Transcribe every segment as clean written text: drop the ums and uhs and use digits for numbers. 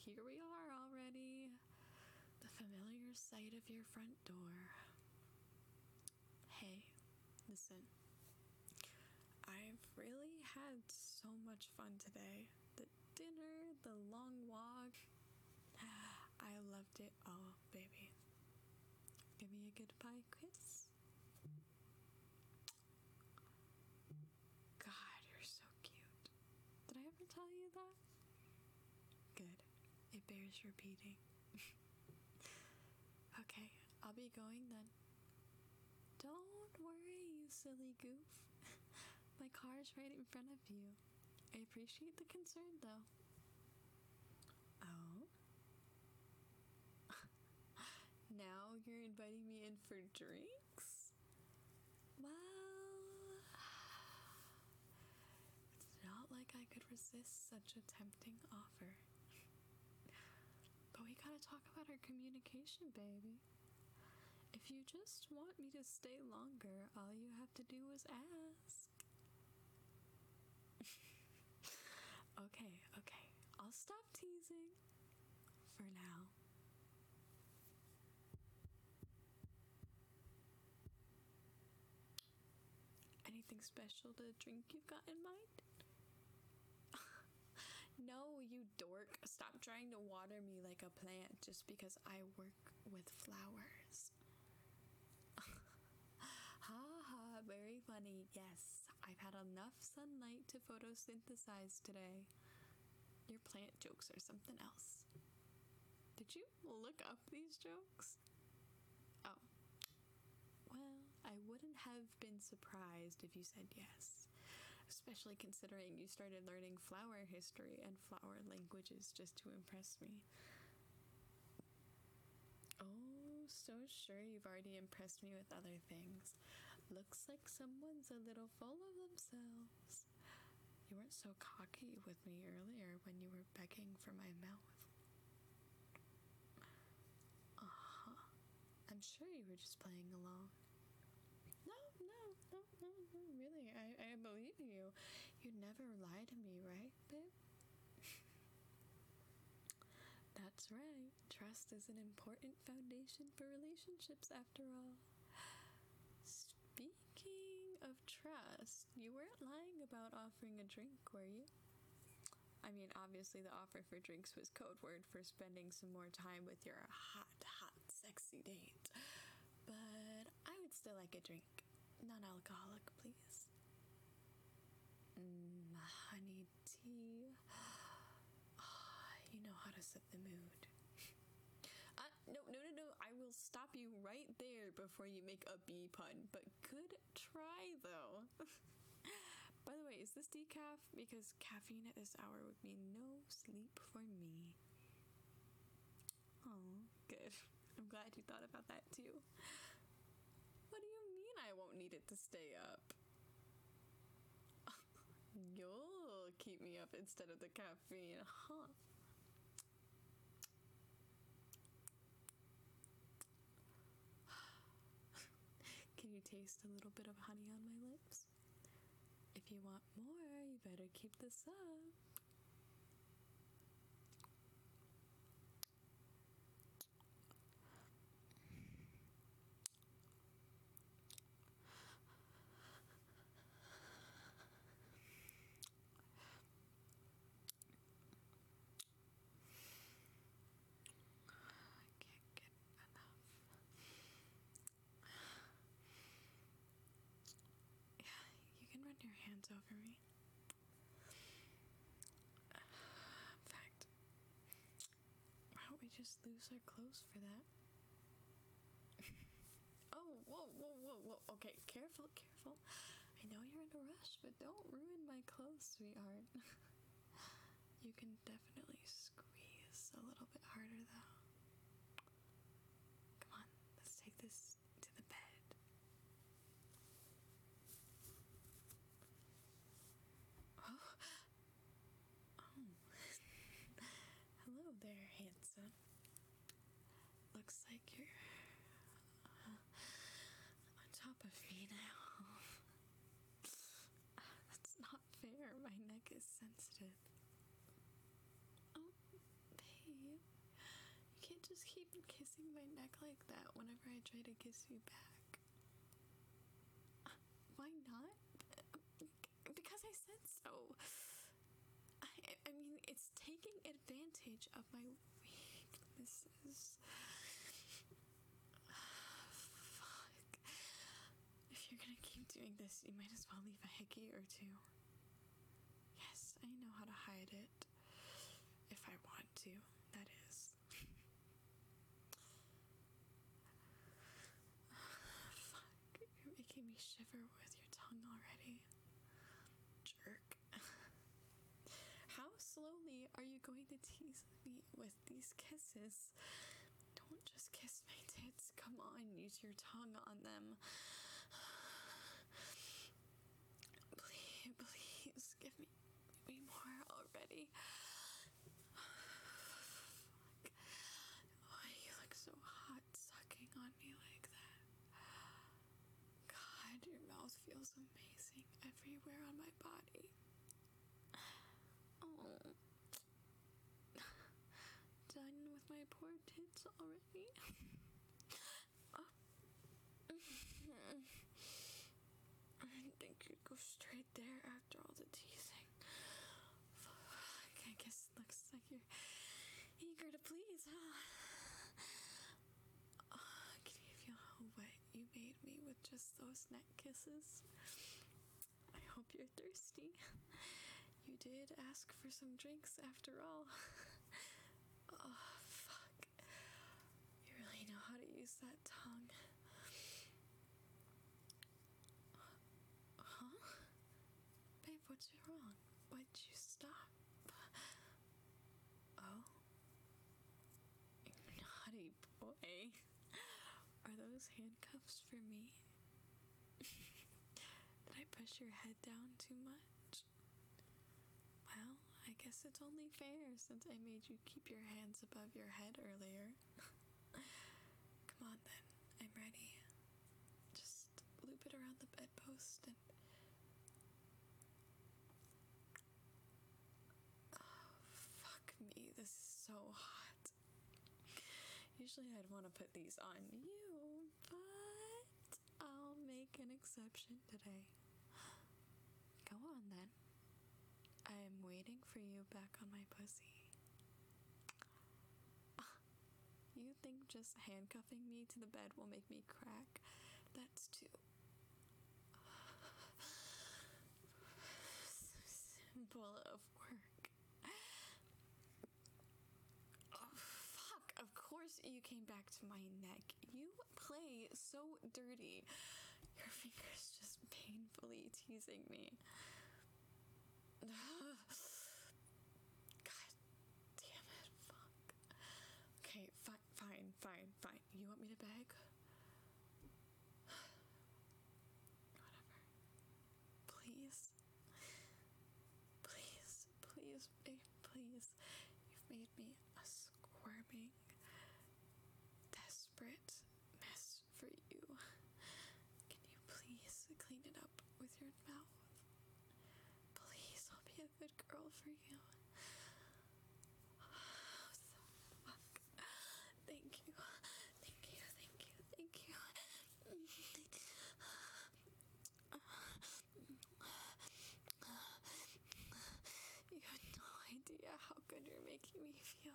here we are already. The familiar sight of your front door. Hey, listen. I've really had so much fun today. The dinner, the long walk. I loved it all, baby. Give me a goodbye kiss. God, you're so cute. Did I ever tell you that? Good. It bears repeating. Okay, I'll be going then. Don't worry, you silly goof. My car's right in front of you. I appreciate the concern, though. Oh? Now you're inviting me in for drinks? Well, it's not like I could resist such a tempting offer. But we gotta talk about our communication, baby. If you just want me to stay longer, all you have to do is ask. Okay. I'll stop teasing. For now. Anything special to drink you've got in mind? No, you dork. Stop trying to water me like a plant just because I work with flowers. Ha ha, very funny. Yes, I've had enough sunlight to photosynthesize today. Your plant jokes are something else. Did you look up these jokes? Oh. Well, I wouldn't have been surprised if you said yes, especially considering you started learning flower history and flower languages just to impress me. Oh, so sure you've already impressed me with other things. Looks like someone's a little full of themselves. You weren't so cocky with me earlier when you were begging for my mouth. I'm sure you were just playing along. No, really, I believe you. You'd never lie to me, right, babe? That's right. Trust is an important foundation for relationships, after all. Speaking of trust, you weren't lying about offering a drink, were you? I mean, obviously the offer for drinks was code word for spending some more time with your hot, sexy date. But I would still like a drink. Non-alcoholic, please. Honey tea. You know how to set the mood. No. I will stop you right there before you make a bee pun. But good try, though. By the way, is this decaf? Because caffeine at this hour would mean no sleep for me. Oh, good. I'm glad you thought about that too. What do you mean I won't need it to stay up? You'll keep me up instead of the caffeine, huh? Can you taste a little bit of honey on my lips? If you want more, you better keep this up. I can't get enough. Yeah, you can run your hands over me. In fact, why don't we just lose our clothes for that? Oh, whoa. Okay, careful. I know you're in a rush, but don't ruin my clothes, sweetheart. You can definitely squeeze a little bit harder, though. Come on, let's take this to the bed. Oh. Hello there, handsome. Looks like you're on top of me now. That's not fair. My neck is sensitive. Oh, babe. just keep kissing my neck like that whenever I try to kiss you back? Why not? Because I said so. I mean, it's taking advantage of my weaknesses. Fuck. If you're gonna keep doing this, you might as well leave a hickey or two. Yes, I know how to hide it. If I want to, that is. Fuck, you're making me shiver with your tongue already. Jerk. How slowly are you going to tease me with these kisses? Don't just kiss my tits. Come on, use your tongue on them. Please, give me more already. Oh, you look so hot sucking on me like that. God, your mouth feels amazing everywhere on my body. Oh. Done with my poor tits already? Oh. I didn't think you'd go straight there after all the teasing. I guess it looks like you're eager to please, huh? Oh, can you feel how wet you made me with just those neck kisses? I hope you're thirsty. You did ask for some drinks after all. Oh, fuck. You really know how to use that tongue. Huh? Babe, what's wrong? Why'd you stop? Oh? Naughty boy. Are those handcuffs for me? Did I push your head down too much? Well, I guess it's only fair since I made you keep your hands above your head earlier. Come on then, I'm ready. Just loop it around the bedpost and... Oh, fuck me, this is so hot. Usually I'd want to put these on you, but I'll make an exception today. Go on then. I am waiting for you back on my pussy. You think just handcuffing me to the bed will make me crack? That's too simple of work. Oh, fuck. Of course you came back to my neck. You play so dirty. Your fingers just painfully teasing me. God damn it, fuck. Okay, fine. You want me to beg? Whatever. Please, babe, please. You've made me a squirming, desperate mess for you. Can you please clean it up with your mouth? Please, I'll be a good girl for you. Fuck. Thank you. You have no idea how good you're making me feel.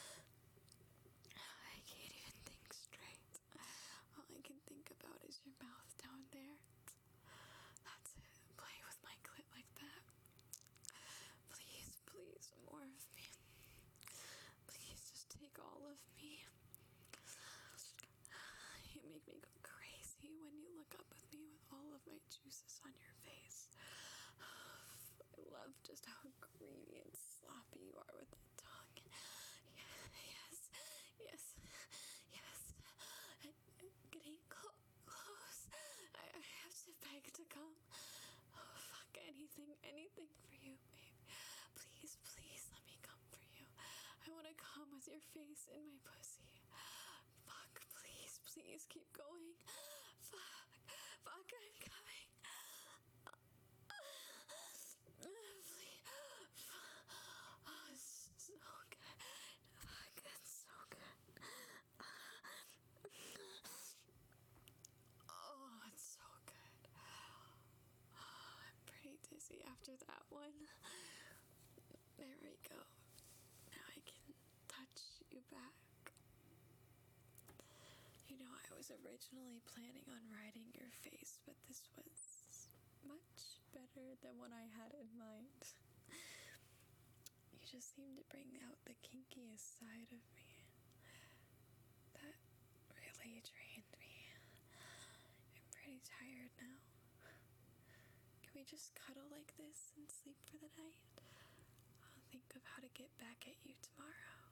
I can't even think straight. All I can think about is your mouth down there. That's it. Play with my clit like that. Please, more of me. Please, just take all of me. You make me go crazy when you look up at me with all of my juices on your face. I love just how greedy and sloppy you are with that tongue. Yes. I'm getting close. I have to beg to come. Oh, fuck, anything for you, babe. Please, let me come for you. I want to come with your face in my pussy. Fuck, please, keep going. Fuck, I'm coming. Please. Oh, it's so good. Fuck, it's so good. sexy after that one. There we go. Now I can touch you back. You know, I was originally planning on riding your face, but this was much better than what I had in mind. You just seem to bring out the kinkiest side of me. That really drained me. I'm pretty tired now. Can we just cuddle like this and sleep for the night? I'll think of how to get back at you tomorrow.